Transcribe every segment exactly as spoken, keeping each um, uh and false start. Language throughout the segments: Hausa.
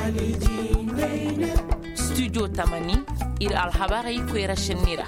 studio tamani ir alhabarai kwera shinira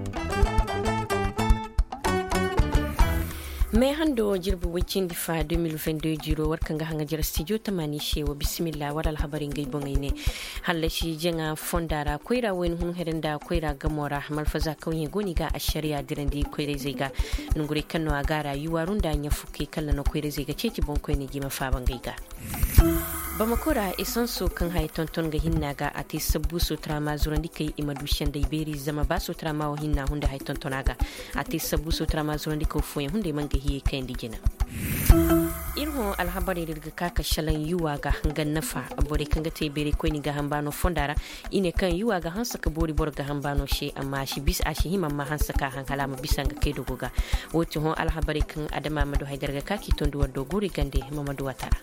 mai hando jirbu wicin difa deux mille vingt-deux jiro warkan ga hanga jira studio tamani shewa bismillah waral habarin gai bongai ne hallashi jenga fondara koira wen hun herenda koira gamora malfaza kauye goni ga ashariya dirandi koire zaiga nungure kanno agara yuwarunda nya fuke kallana koire zaiga ceci bon koine gima faban gaiga bamakora isansu kan hay tonton ga hinna ga ati sabbu sutra ma zurandi kai imadu shanda iberi zama ba sutra ma hinna hunda hay tontonaga ati sabbu sutra ma zurandi ko foyen hunde manga hiye kai ndigina irho alhabari dirga kaka shalan yuwa ga hangan nafa abore kanga te bere ko ni ga hambano fondara ine kan yuwa ga hansa ka bori bor ga hambano she amma shi bis a shi himma ma hansa ka han halama bisanga kai dogoga woto hon alhabari kan adama madu haydarga kaki tondu waddo gori gande mamadu watara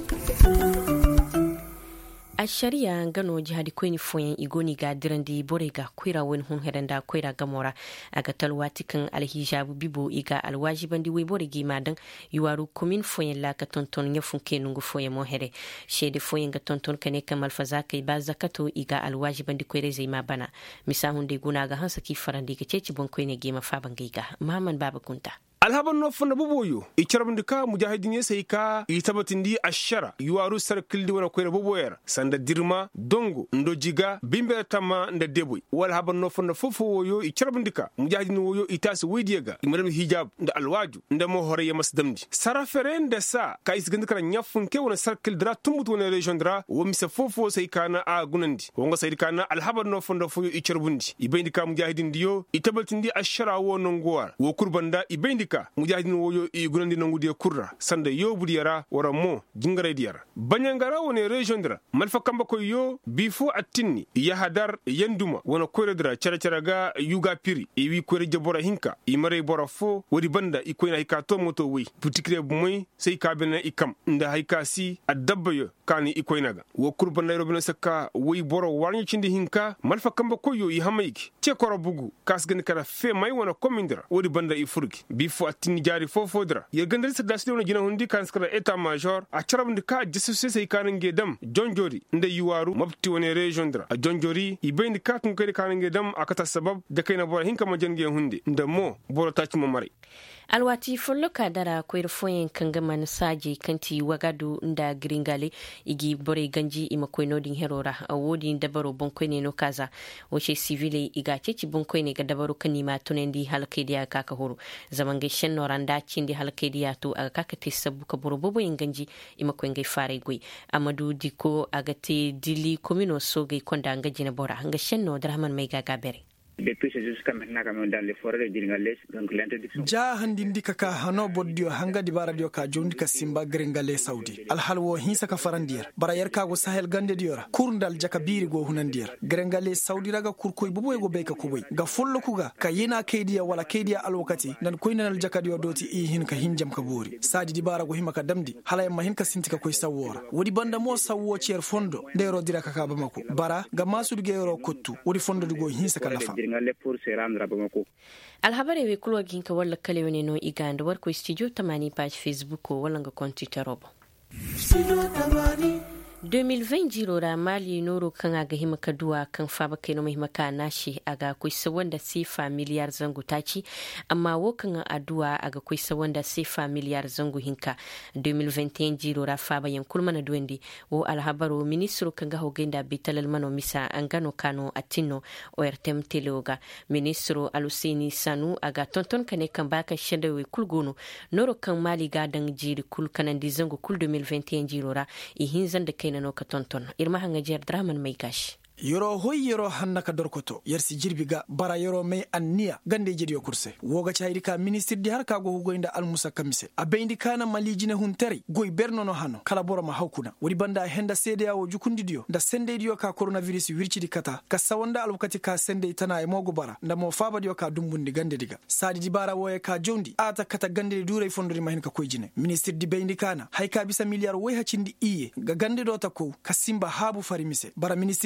a shari'a gano jihadi koini foyen igoni ga dirandi borega koira wen hun heranda koira gamora aga talwati kan alhijabu bibo iga alwajibandi we boregi madan yuwaru komin foyen la ka tonton nya funke nungu foyen mo here shede foyen ga tonton kane kamal fazaka ba zakato iga alwajibandi koire zai ma bana misa hunde guna ga hansa ki farandi ga ceci bon koine gema faban giga mahaman baba kunta alhaban no fanda boboyo i charabndika mujahidin ya sai ka i tabatindi ashara yuwaru sarkildi wana koyra boboyer sanda dirma dongo ndo jiga bimbe tama nda deboy wal haban no fanda fofo woyo i charabndika mujahidin woyo i tas wediyaga i madam hijab nda alwaju nda mo hore ya masdamdi sarafere nda sa ka isgandikara nyafun ke wana sarkil dra tumbut wana region dra wo misa fofo sai kana a gunandi wonga sai kana alhaban no fanda foyo i charbundi i bayndika mujahidin diyo i tabatindi ashara wono ngwar wo kurbanda i bayndika mujahidin woyo i gunandi nangu dia kurra sanda yo budiyara wara mo jingare diyara banyangara woni region dra malfa kamba ko yo bifo atinni ya hadar yanduma wona koyre dra cara cara ga yuga piri i wi koyre jabora hinka i mare bora fo wodi banda i koyna hika to moto wi putikre bumoy sey kabena i kam nda hayka si adabba yo kani i koynaga wo kurbanda robina sakka wi boro warni cindi hinka malfa kamba ko yo i hamayki ce koro bugu kasgani kara fe may wona komindra wodi banda i furki bifo atini jari fofodra ye gandal sa dasde wona jina hundi kan skara état major a charabndi ka jesu sey kanange dam jonjori nde yuwaru mabti woni region dra a jonjori i bendi ka kun kede kanange dam akata sabab de kayna bora hinka ma jange hundi nde mo boro tacci mo mari alwati folloka dara koyr foyen kanga man saji kanti wagadu nda gringale igi bore ganji ima koynodin herora awodi dabaro bonkoyne no kaza woche civile iga ceci bonkoyne ga dabaro kanima tunendi halkediya kaka horo zamange shenno randa cindi halkediya to aga kaka tisabu ka borobobo ganji ima koynge fare goy amadu diko agate dili komino soge konda ngajina bora nga shenno drahman mai gaga bere depuis c'est jusqu'à maintenant quand même dans les forêts de Djingales donc l'interdiction ja handindi kaka hano boddio hanga di baradio ka jondi ka simba gringale saudi al halwo hinsa ka farandier bara yarka go sahel gande diora kurndal jaka biri go hunandier gringale saudi raga kurkoy buboy go be ka kuboy ga follo kuga ka yena kaydiya wala kaydiya al wakati nan koynal jaka dio doti i hin ka hinjam ka bori sadi di bara go himaka damdi halay ma hin ka sintika koy sawora wodi banda mo sawo cier fondo ndero dira kaka bamako bara ga masudu geero kottu wodi fondo go hinsa ka lafa pour se rendre à Bamako. alhabare we kulwa ginka wala kale woni no iganda war ko studio tamani page facebook wala nga konti tarobo studio tamani deux mille vingt jirora mali noro kan aga hima kaduwa kan faba kai no mahima ka nashi aga kuisa wanda sifa miliyar zangu taci amma wo kan aduwa aga kuisa wanda sifa miliyar zangu hinka deux mille vingt et un jirora faba yan kulmana duwendi wo alhabaro ministro kan ga hogenda bitalal mano misa angano kano atino o R T M teloga ministro Aluseni Sanu aga tonton kane kan baka shendewe kulgono noro kan mali ga dan jiri kul kanan di zangu kul deux mille vingt et un jirora i hinzan da na no ka tonton irma hanga jer draman mai gashi yoro hoy yoro hannaka dorkoto yersi jirbiga bara yoro may anniya gande jediyo kurse woga chayri ka ministre di harka go hugoynda al musa kamise abeyndi kana malijine huntari goy bernono hano kala boro ma hawkuna wodi banda henda sede yawo jukundi diyo nda sende diyo ka coronavirus wirchidi kata ka sawanda al wakati ka sende tana e mogo bara nda mo faba diyo ka dumbundi gande diga sadi di bara woye ka jondi ata kata gande dure fondori mahin ka koyjine ministre di beyndi kana hay ka bisa milliard way hacindi iye ga gande do ta ko kasimba habu farimise bara ministre di chini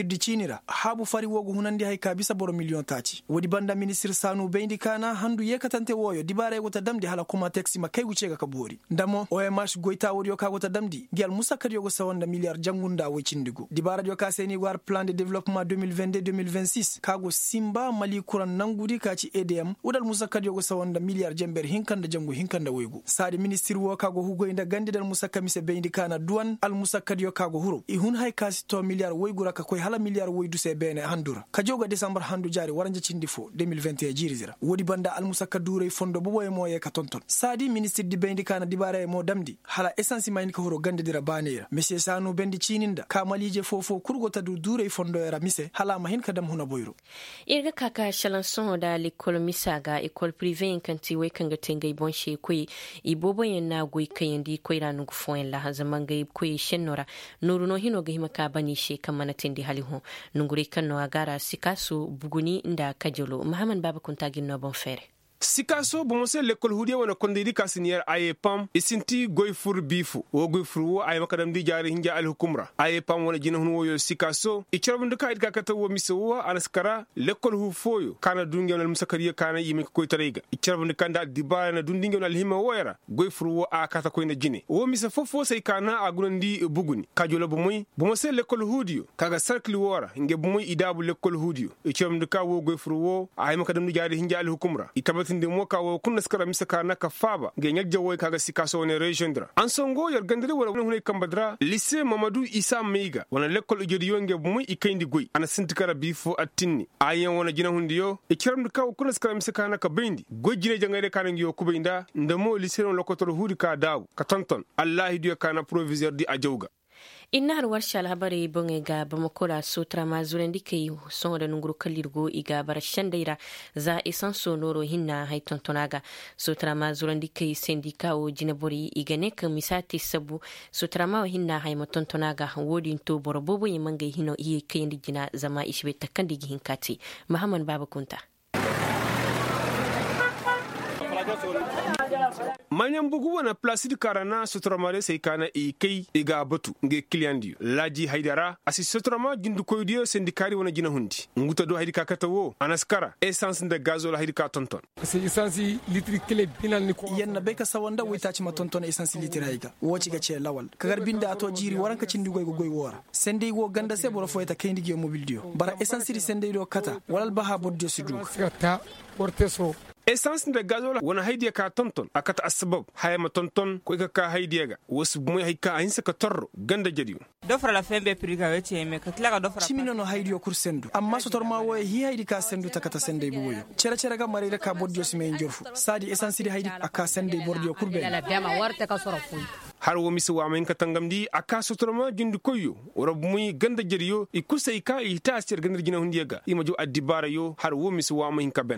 sonnira habu fari wogo hunandi hay ka bisa boro million taci wodi banda ministre sanu bendi kana handu yekatante woyo dibare wota damdi hala kuma taxi ma kay wucega ka bori ndamo o e marche goita wodi ka wota damdi gel musa kadi yogo sawanda milliard jangunda wocindigo dibara jo ka seni war plan de développement deux mille vingt-deux deux mille vingt-six kago simba mali kuran nangudi kaci E D M udal musa kadi yogo sawanda milliard jember hinkanda jangu hinkanda woygo sadi ministre wo kago hugo inda gandidal musa kamise bendi kana duwan al musa kadi yo kago huro i hun hay kasi to milliard woygura ka koy hala milliard woydu se bene handura ka joga décembre handu jari waranja cindi fo deux mille vingt et un jirizira wodi banda al musa kadure fondo bobo e moye ka tonton sadi ministre di bendi kana dibara e mo damdi hala essence mayni ka huro gandidira banira monsieur sanu bendi cininda ka malije fofo kurgo tadu dure fondo era mise hala mahin kadam huna boyro irga kaka chalanson da l'école misaga école privée kanti we kanga tengay bonche koy ibobo yenna goy kayandi koyra nugo foen la hazamanga koy shenora nuru no hino ga himaka bani she kamana tendi haliho nungure kanno agara sikasu buguni nda kajolo Muhammad Baba Kunta ginno bon fere Sikaso bomose l'école hudia wana kondiri kasinier aye pam isinti goyfur bifu wo goyfur wo aye makadam di jari hinja al hukumra aye pam wana jina hunu yo Sikaso icharbundu ka idka kata wo miso anaskara l'école hu foyo kana dungi na musakariya kana yimi ko tarega icharbundu kanda dibara na dundingi na lima woyara goyfur wo akata ko ina jine wo misa fofo sai kana agunandi buguni kajola bumuy bomose l'école hudio kaga cercle wora nge bumuy idabu l'école hudio icharbundu ka wo goyfur wo aye makadam di jari hinja al hukumra itabati de moka wo kunna skara misaka naka faba ge nyajja woy kaga Sikaso ne region dra ansongo yar gandere wala hunay kambadra lycée Mamadou Issa Meiga wana l'école jodi yonge bumuy ikayndi goy ana sintikara bifo atinni ayen wana jina hundiyo e kiram ka kunna skara misaka naka bendi goy jine jangare kana ngiyo kubinda ndamo lycée no lokotor hudi ka daw ka tonton Allah diyo kana proviseur di ajawga inna har warsha alhabari bonge ga bamakora sutra mazuren dike son da nunguru kalirgo iga barashan daira za isan sonoro hinna hay tontonaga sutra mazuren dike sendika o jinabori iga ne kan misati sabu sutra ma hinna hay tontonaga wodin to borobobo yimanga hino iye kayndi jina zama ishbe takandi hinkati Muhammad Baba Kunta manyan bugu wana plasidi karana sotramare sai kana e kai iga batu nge kliandi laji haidara asi sotrama jindu koydiyo sindikari wana jina hundi nguta do haidika katawo anaskara essence de gazol haidika tonton c'est essence litri kele binal ni ko yenna be ka sawanda witaci ma tonton essence litri haiga woci ga ce lawal kagar binda ato jiri waranka cindi goy goy wora sende wo ganda se boro foyta kayndi ge mobile dio bara essence sende do kata walal baha boddio sudu ta porteso essence de gazola wana haidiya ka tonton akata asbab hayma tonton ko ka haidiya ga wasu moy hayka ayin saka torro ganda jadiyo dofra la fembe priga wece me ka tlaga dofra chimino no haidiyo kursendu amma so torma wo hi haidi ka sendu takata sende buwoyo cera cera ga mare ka boddio sime njorfu sadi essence de haidi aka sende bordio kurbe la bema warta ka soro fu har wo misi wa men katangamdi aka sotorma jindu koyo rob muy ganda jadiyo ikusay ka ita asir ganda jina hundiyaga imajo adibara yo har wo misi wa men kaben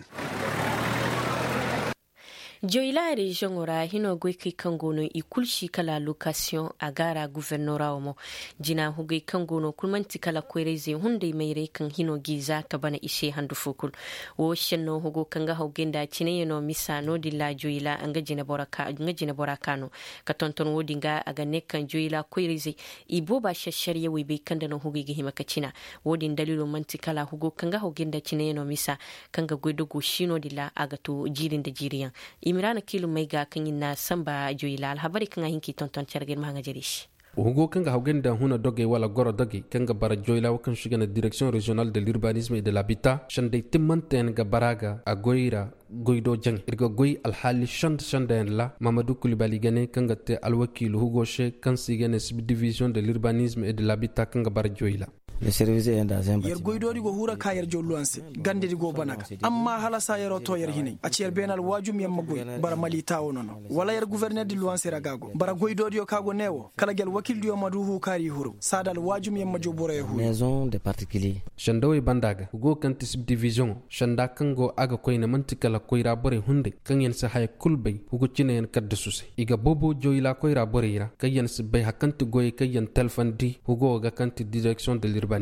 joila region ora hino goiki kangono ikulshi kala location agara gouvernora omo jina hugai kangono kulmanti kala kwereze hunde meire kan hino giza kabana ishe handu fukul wo shenno hugo kanga hogenda cineyeno misano dilla joila anga jina boraka anga jina borakano katonton wodinga aga nekan joila kwereze iboba shashariye webe kanda no hugai gihima kacina wodin dalilo manti kala hugo kanga hogenda cineyeno misa kanga goidogo shino dilla aga to jirin da jiriyan imirana kilo maiga kan na samba joila alhabari kan hinki tonton chargir mahanga jerish Hugo kanga haugenda huna doge wala goro doge kanga bara joila wakan shiga na direction régionale de l'urbanisme et de l'habitat shande timmanten ga baraga a goira goido jang irga goy alhali shand shandaen la Mamadou Koulibaly gane kanga te alwakil Hugo she kan sigene subdivision de l'urbanisme et de l'habitat kanga bara joila le service est dans un yer goydori go hura kayar jolluanse gande di go banaga amma hala sa yero to yer hinay a cer benal wajum yamma goy bara mali tawo nono wala yer gouverneur di luanse ragago bara goydori yo kago newo kala gel wakil di madu hu kari huru sadal wajum yamma joboro e hu maison de particulier shandawi bandaga go kan subdivision shanda kango aga koyna mantikala koyra bore hunde kan yen sa hay kulbay hugo cinen kadde susi iga bobo joyila koyra bore ira kayen se bay hakanti goy kayen telefon di hugo ga kanti direction de l'urbanisme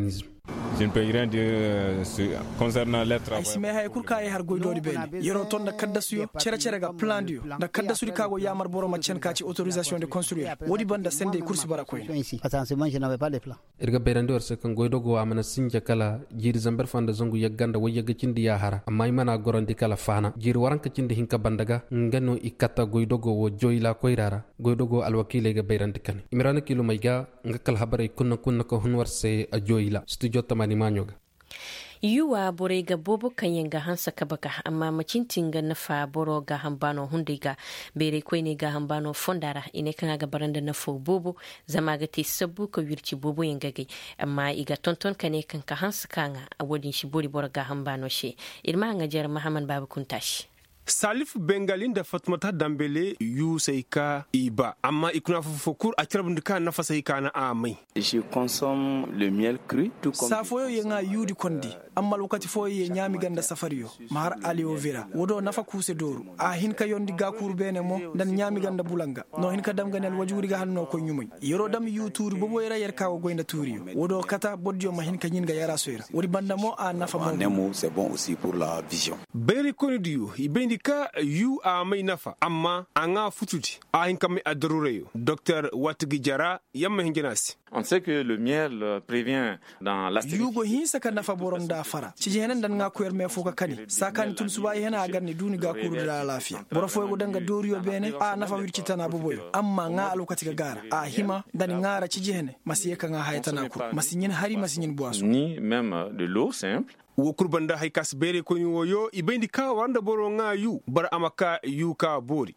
je ne peux rien dire concernant les travaux. Ay hay kurka ay har goydodi bene yero ton da kaddasuyo cere cere ga plan dio da kaddasuri kago yamar boro macen kaci autorisation de construire wodi banda sende kursi barakoy Attention, je n'avais pas les plans. irga beirande warse kan goydo go amana sinja kala jiri zamber fanda zongu yagganda way yagga cindi ya hara amma imana gorandi kala fana jiri waranka cindi hinka bandaga ngano ikata goydo go wo joyla koyrara goydo go alwakile ga beirande kan imirana kilo mayga ngakal habare kunna kunna ko hunwarse a joyla studio tamani manyoga yuwa bore ga bobo kanyen ga hansa kabaka amma macintin ga nafa boro ga hambano hundiga bere koi ne ga hambano fondara ine kan ga baranda na fo bobo zama ga te sabu ko wirci bobo yin gage amma iga tonton kane kan ka hansa kanga a wadin shi bori boro ga hambano she irma nga jar Muhammad Babu Kuntashi Salif Bengalin da Fatmata Dambele yu saika iba amma ikuna fokur a kirabun duka na fasaika na amai. Je consomme le miel cru tout comme Safoyo yenga yudi kondi amma lokati foyo ye nyami ganda safariyo mahar alio vera wodo nafa kuse doru a hinka yondi ga kurbene mo dan nyami ganda bulanga no hinka dam ganel wajuri ga hanno ko nyumuy yoro dam yu turi bobo era yer kawo goynda turiyo wodo kata boddio ma hinka nyinga yara soira wodi banda mo a nafa mo nemo c'est bon aussi pour la vision. Beri konidiyo ibendi ka yu a mai nafa amma anga fututi a hinka mai adarureyo Docteur Watigi Jara yamma hingenasi. On sait que le miel prévient dans la yugo hinsa ka nafa boron da fara ci jenen dan nga ko yer me foka kani sakan tul suba hena ganni duni ga kuru da lafiya boro foy go danga doriyo bene a nafa wirci tana boboyo amma nga alokati ga gara a hima dan ngara ci jene masiye ka nga haytana ko masinyin hari masinyin boisson ni même de l'eau simple. wo kurbanda hay kas bere ko ni woyo ibendi ka wanda boro nga yu bar amaka yu ka bori.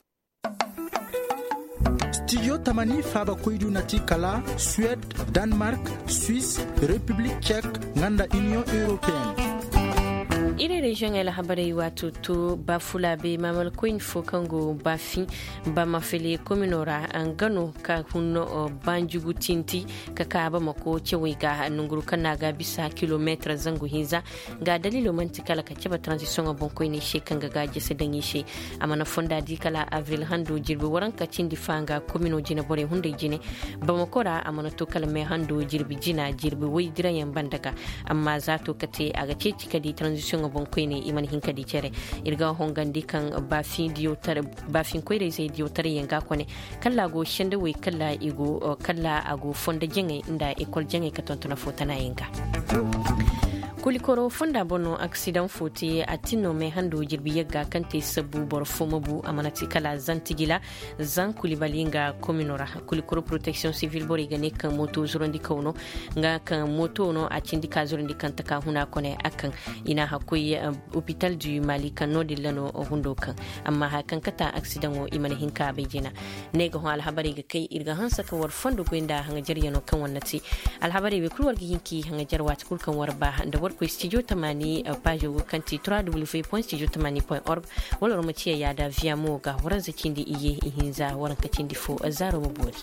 Studio Tamani faba koydu nati kala Suède, Danemark, Suisse, République tchèque, nganda Union européenne. ire region el habare wato to bafula be mamal coin fo kango bafi ba mafele kominora an gano ka hunno banjugu tinti ka ka ba mako cewe ga nunguru kana ga bisa kilometer zango hinza ga dalilo mantikala ka ceba transition bon coin ne she kanga ga jese danyi she amana fonda di kala avril hando jirbe waran ka cindi fanga komino jina bore hunde jine ba makora amana to kala me hando jirbi jina jirbi wai dirayen bandaga amma zato kate aga ceci kadi transition bon koyne iman hinka di cere irga hongandi kan bafin diotar bafin koyre sai diotar yanga kone kala go shende we kala igo kala ago fonda jenge inda école jenge ka tontona fotana yanga kulikoro fonda bono accident foti atino me hando jirbi yagga kante sabu bor fomobu amanati kala zantigila zan kulibalinga kominora kulikoro protection civil bori gane kan moto zurondi kauno nga kan moto no a cindika zurondi kan taka huna kone akan ina hakoy hospital du Mali kan no dillano hundo kan amma hakan kata accident o imani hinka bejina nega ho alhabari ga kai irga hansa ka war fondo goinda hanga jariyano kan wannati alhabari be kulwar gi hinki hanga jarwa kul kan warba da war ko studio tamani page kanti w w w point studio tamani point org wala romaciya ya da via mo ga waran zakindi iye ihinza waran kacindi fo zaro mabori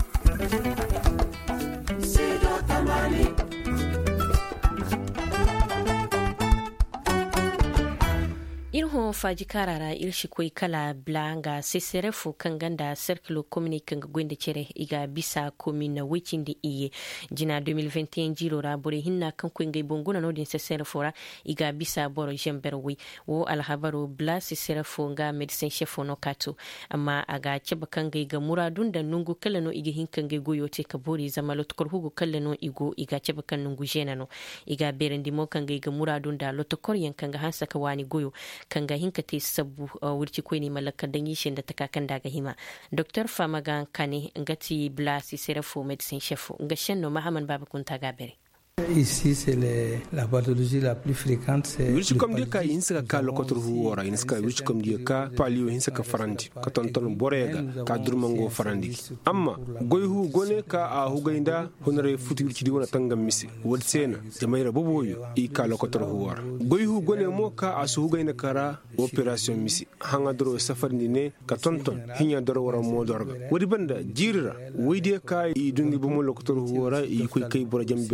studio tamani irho faji karara irshi koi kala blanga seserefu kanganda circle communique nga gwende chere iga bisa komina wechindi iye jina deux mille vingt et un jiro ra bore hinna kan ko ngay bongona no din seserefu ra iga bisa boro jemberwi wo alhabaru bla seserefu nga medecin chef no katu amma aga ceba kan ngay ga muradun da nungu kala no iga hinka ngay goyo te ka bori zamalot kor hugo kala no igo iga ceba kan nungu jena no iga berendi mo kan ngay ga muradun da lotokor yan kan ga hansa ka wani goyo kanga hinka te sabu wurci ko ni malaka dan yishin da takakan daga hima Docteur Famagan Kane ngati blasi serafo medecin chef ngashenno Muhammad Baba Kunta Gabere. Ici, c'est le, la pathologie la plus fréquente. C'est wish comme dia ka insa ka lokotor huora inska wish comme dia ka palio insa ka farandi ka tonton borega ka durmango farandi amma goyhu gone ka a hugainda honore futi wirci di wona tangam misi wod sena jamaira boboyo i ka lokotor huora goyhu gone mo ka a su hugaina kara opération misi hanga doro safarni ne ka tonton hinya doro wara mo dorga wodi banda jirira wodi ka i dungi bomo lokotor huora i koy kay bora jamber fon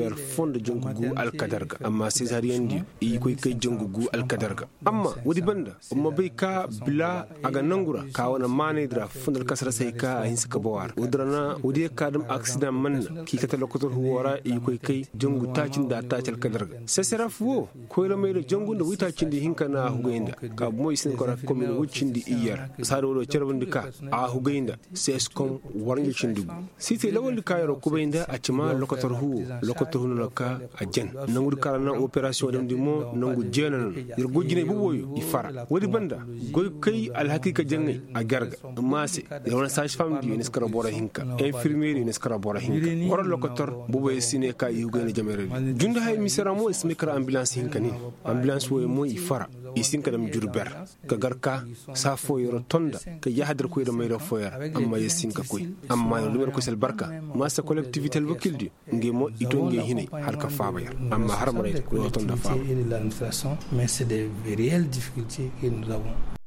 fonda jongugu alkadarga amma cesarian di i koy kay jongugu alkadarga amma wadi banda umma bai ka bila aga nangura ka wana mane dra fundal kasra sai ka ahin suka bawar udrana wadi ka dum accident man ki kata lokotor huwara i koy kay jongu tacin da tacal kadarga sai sarafu ko la mai jongu da witacin di hinka na hugayinda ka mo isin ko ko mi wucin di iyar saro do cerbandika a hugayinda sai skom warngi cindugu site lawal kayaro kubayinda a cima lokotor hu lokotor hu ka a jen nangu karana operation dem dimo nangu jenan ir gojine bu woyo ifara wadi banda goy kay al hakika jenge a garga mase yawna sage femme di ne skara bora hinka infirmier ne skara bora hinka wara lokotor bu boy sine kay yu gene jamere junda hay misera mo ismikra ambulance hinka ni ambulance wo mo ifara isinka dam jurber ka garka sa fo yoro tonda ka yahdar ko do mayro foyar amma yesinka koy amma no lumer ko sel barka masa collectivité le wakildi ngemo itonge hine har ka fabayar amma har maray ko tonda fa mais c'est des réelles difficultés que nous avons.